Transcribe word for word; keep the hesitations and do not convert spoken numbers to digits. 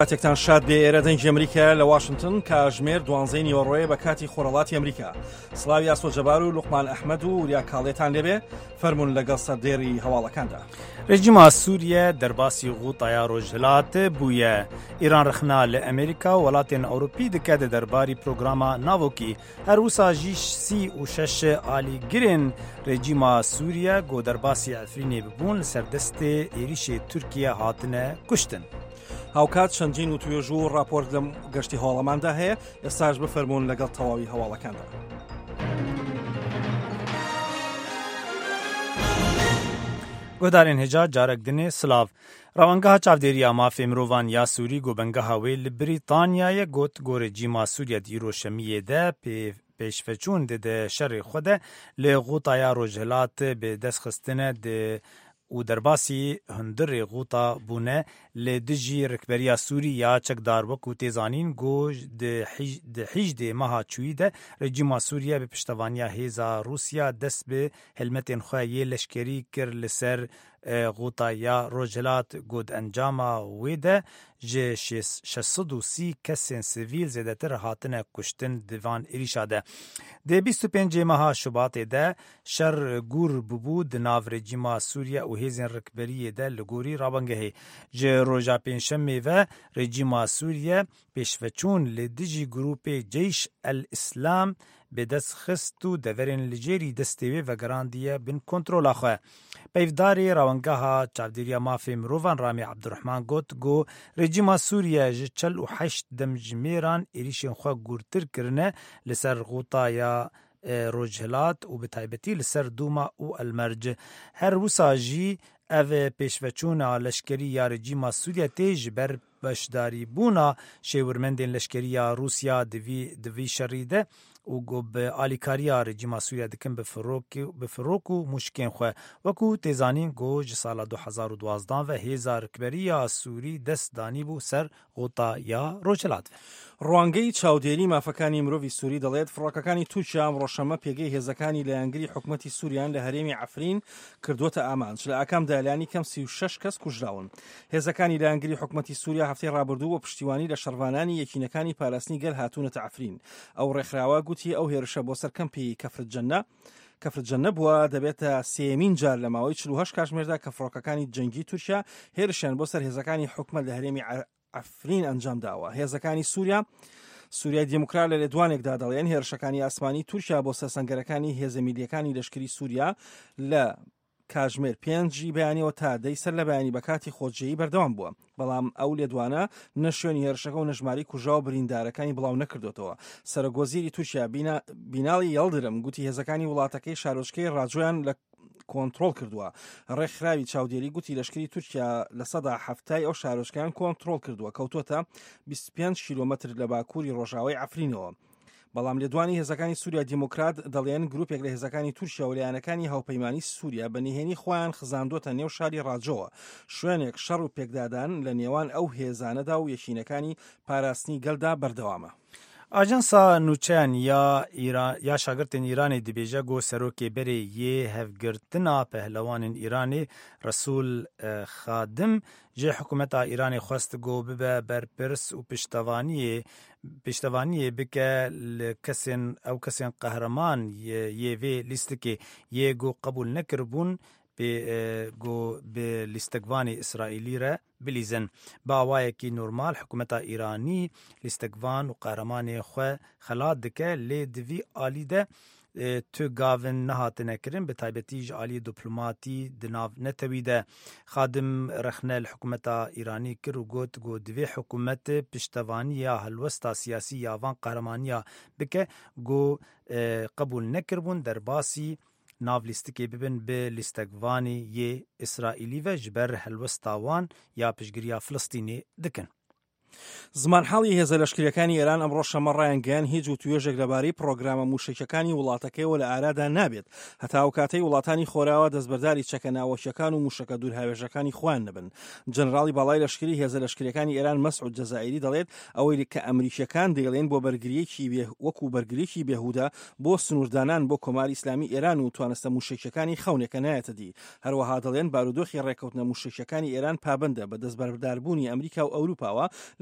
کاتێکتان شاد بێ ئێرە دەنگی ئەمریکا لە واشنگتن کاتژمێر دوانزەی نیوەڕۆیە بە کاتی خۆرەڵاتی ئەمریکا. سڵاوی ئاسۆ جەبار و لوقمان ئەحمەد و وریا کاڵێتان لێبێ فەرمونون لەگەڵ سەردێڕی هەواڵەکاندا. رژیما سووریە دەرباسی غوتایا ڕۆژهەلات بوویە. ئیران رخنا لە ئەمریکا و وڵاتێن ئەوروپی دکە دە دەرباری پرۆگراما ناوۆکی هەروسا ژیش سی و شەش ئالیگرن رژیما سووریە گۆ دەرباسی ئەفرینێ ببوون لەسەر دەستێ عێریشێ تورکیا هاتنە کوشتن. هاوکات چەندین و توێژ و راپۆرت لەم گەشتی هەواڵەماندا هەیە. ئێستاش بفەرمونون لەگەڵ تەواوی هەواڵەکاندا. گۆدارên هێجا جارێک دنێ سلااv ڕەوەنگەها چاودێریya mafê mirovan ya Sûrî gobengeha wê li Brîtanyayê got gorê cîma Sûriya di îro şemiyê de pêşveçûn dide şerê xwe de li Xutaya Rojhilatê bi destxistine di û derbasî hundirê Xuta bûne li dijî rikberiya Sûrî ya çekdar wekû tê zanîn got di hîjdê meha çûyî de rejîma Sûriya bi piştevaniya hêza Rûsya dest bi helmetên xwe yê leşkerî kir li ser Xutaya Rojhilat got encama wê de ji şeş sed û sî kesên sivîl zêdetir hatine kuştin divan êrişa de. Di bîst û pêncê meha Şubatê de şer gûr bûbû di nav rejîma Sûriya û hêzên rikberiyê de li gorî rawengehê. Ji roja pênşemê ve rejîma Sûriye pêşveçûn li dijî grûpê Ceyş el-İslam bi dest xist û deverên li jêrî destê wê vegerandiye bin kontrola xwe. Peyvdarê rawengeha çavdêriya mafê mirovan Ramî Ebdurrehman got got rejîma Sûriye ji çel û heşt demjimêran êrişên xwe gûrtir kirine li ser Xutaya Rojhilat û bi taybetî li ser Dûma û Elmerc. Her wisa jî ev pêşveçûna leşkerî ya rejîma Sûriye tê ji ber beşdarîbûna şêwirmendên leşkeriya Rûsya di vî şerî de û bi alîkariya rejîma Sûriya dikin bi firok û mûşkên xwe. Wekû têzanîn got ji sala du hezar û duwazdan ve hêza rikberiya Sûrî dest danîbû ser Xutaya Rojhilat ve. ڕوانگەی چاودێری مافەکانی مرۆڤی سووری دەڵێت فڕۆکەکانی تووشیا ئەم ڕۆژەمە پێگەی هێزەکانی لایەنگری حکوومەتی سووریان لە هەرێمی عەفرین کردوتە ئامانج. لە ئاکامدا لایەنی کەم سی و شەش کەس کوژراون. هێزەکانی لایەنگری حکوومەتی سووریا هەفتەی ڕابردوو بۆ پشتیوانی لە شەڕڤانانی یەکینەکانی پاراستنی گەل هاتوونەتە عەفرین. ئەو ڕێکخراوە گوتی ئەو هێرشە بۆ سەر کەمپی کەفرجەنە کەفرجەنە بووە دەبێتە سێمین جار لە ماوەی چل و هەشت کاتژمێردا کە فڕۆکەکانی جەنگی تورکیا هێرشیان بۆ سەر هێزەکانی حکوومەت لە هەرێمی عەفرین ئەنجام داوە. هێزەکانی سووریا سووریای دیموکرات لە لێدوانێکدا دەڵێن هێرشەکانی ئاسمانی تورکیا بۆ سەرسەنگەرەکانی هێزە میلیەکانی لەشکری سووریا لە کاتژمێر پێنجی بەیانیەوە تا دەی سەر لە بەیانی بە کاتی خۆجێیی بەردەوام بووە. بەڵام ئەو لێدوانە نە شوێنی هێرشەکە و نەژماری کوژا و بریندارەکانی بڵاو نەکردوێتەوە. سەرۆکوەزیری تورکیا بیناڵی یەڵدرم گوتی هێزەکانی وڵاتەکەی شارۆچکەی ڕاجۆیان لە کۆنتڕۆڵ کردووە. ڕێکخراوی چاودێری گوتی لەشکری تورکیا لە سەدا هەفتای ئەو شارۆچکەیان کۆنتڕۆڵ کردووە کەوتوتە بیست و پێنج کیلۆمەتر لە باکووری ڕۆژاوای عەفرینەوە. بەڵام لێدوانی هێزەکانی سووریا دیموکرات دەڵێن گروپێک لە هێزەکانی تورکیا و لایەنەکانی هاوپەیمانی سووریا بەنهێنی خۆیان خزاندوتە نێو شاری ڕاجۆوە، شوێنێک شەڕ و پێکدادان لە نێوان ئەو هێزانەدا و یەکینەکانی پاراستنی گەلدا بەردەوامە. Ajansa nûçeyan ya ya şagirtên Îranê dibêje got serokê berê yê hevgirtina pehlewanên Îranê Resul Xadim ji hikûmeta Îranê xwest got bibe berpirs û piştevaniyê piştevaniyê bike li kesên ew kesên qehreman yê vê lîstikê yê got qebûl nekiribûn got bi lîstikvanê İsraîlî re bilîzin. Bi awayekî normal hikûmeta Îranî lîstikvan û qehremanê xwe xelat dike lê di vî alî de tu gavin nehatine kirin bi taybetî ji aliyê diplomatî di nav netewî de. Xadim rexne li hikûmeta Îranî kir û got got divê hikûmetê piştevaniya helwesta siyasî ya van qehremaniya bike got qebûl nekiribûn derbasî nav lîstikê bibin bi lîstekvanê yê İsraîlî ve ji ber helwesta wan ya piştgiriya Filistînê dikin. زمانحاڵی هێزە لەشکریەکانی ئێران ئەمڕۆ شەمە ڕایانگەیان هیچ و توێژێک لەبارەی پرۆگرامە موشکەکانی وڵاتەکەیەوە لە ئارادا نابێت هەتا ئەو کاتەی وڵاتانی خۆراوە دەستبەرداری چەکە ناوەکیەکان و موشکە دوورهاوێژەکانی خۆیان نەبن. جەنەڕاڵی باڵای لەشکری هێزە لەشکریەکانی ئێران مەسعود جەزائیری دەڵێت ئەوەی کە ئەمریکیەکان دەیڵێن بۆ بەرگریەکی وەکو بەرگریەکی بێهوودە بۆ سنووردانان بۆ کۆماری ئیسلامی ئێران و توانستە موشکەکانی خەونێکە نایەتە دی. هەروەها دەڵێن بارودۆخی ڕێکەوتنە موشکەکانی ئێران پابندە بە دەستبەرداربوونی ئەمریکا و ئەوروپاوە